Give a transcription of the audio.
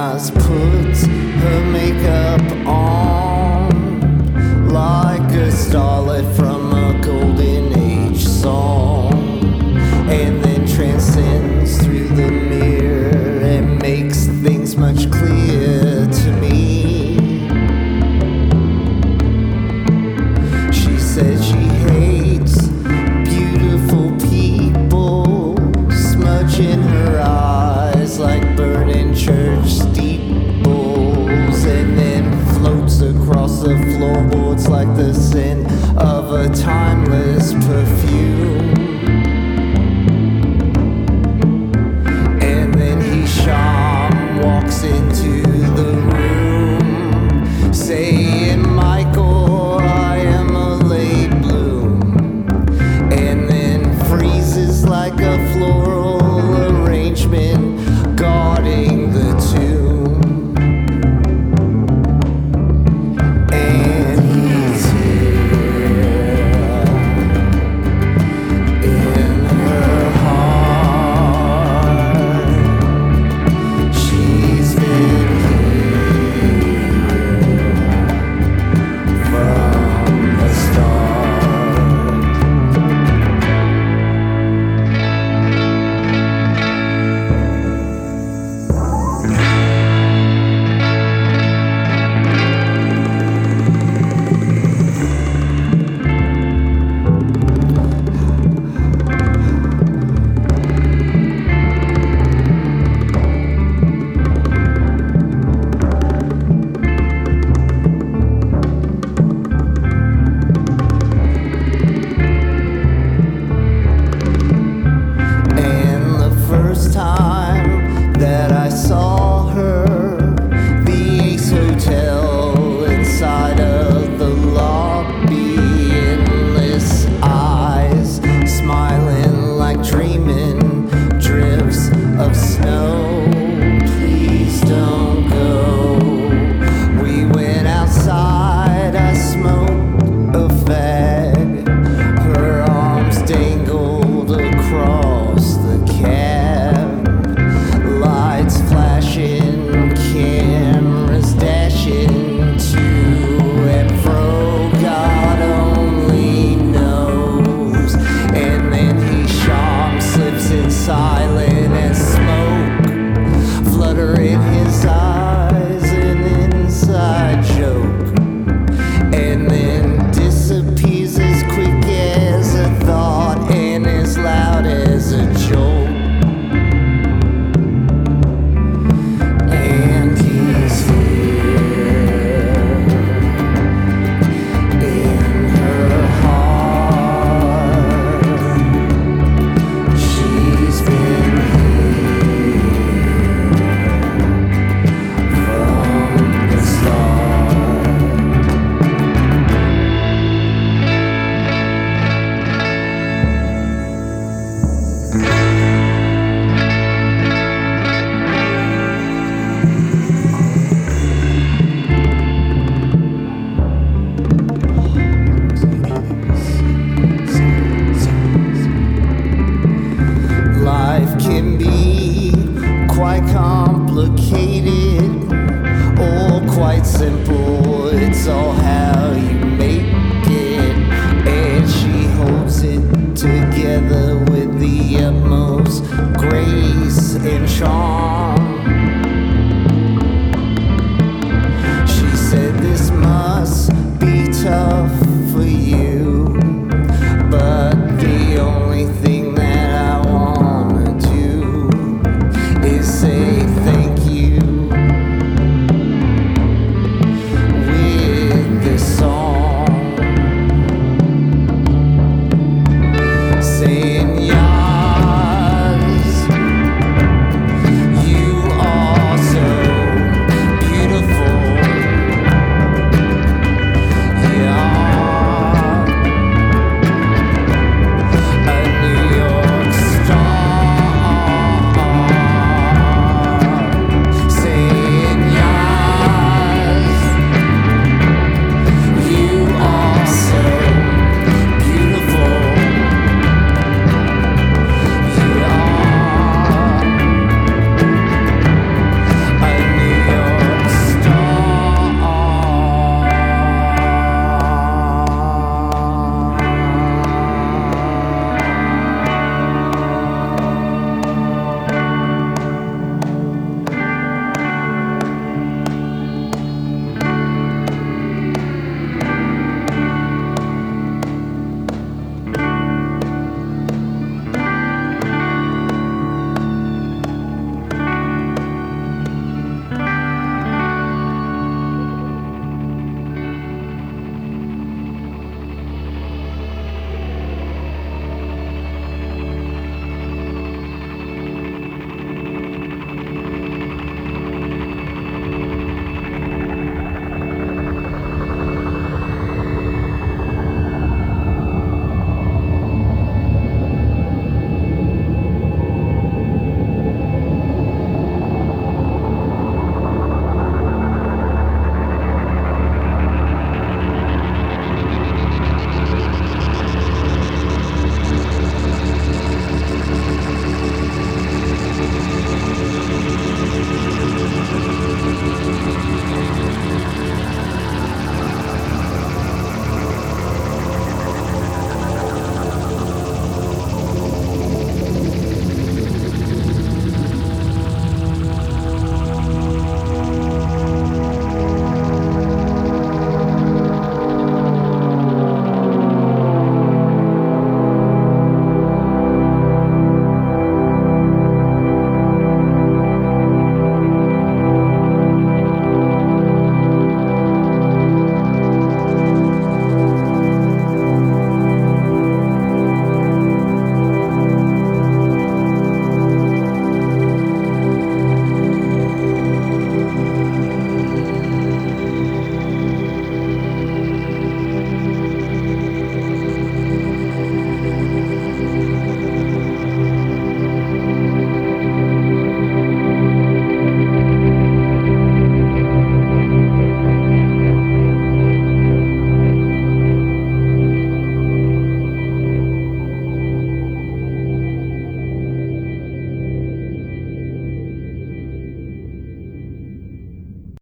eyes, puts her makeup on like a starlet from a golden age song, and then transcends through the mirror and makes things much clearer to me. She said she hates beautiful people smudging her eyes like burning church steeples, and then floats across the floorboards like the scent of a timeless perfume. And then Hisham walks into the room saying, Michael, I am a late bloom, and then freezes like a floral arrangement guarding the tomb. And he's here in her heart. She's been here from the start. And the first time that I saw her, the Ace Hotel inside of the lobby, endless eyes smiling like dreaming drifts of snow. Please don't go. We went outside, I smoked a fag. Her arms dangled across the cab, lights flashing, cameras dashing to and fro, God only knows. And then Hisham slips in silent as smoke, fluttering his eyes, an inside joke, and then disappears as quick as a thought and as loud as a jolt. And he's here in her heart. She's been here from the start. Life can be quite complicated or quite simple. It's all how you make it. And she holds it together with the utmost grace and charm.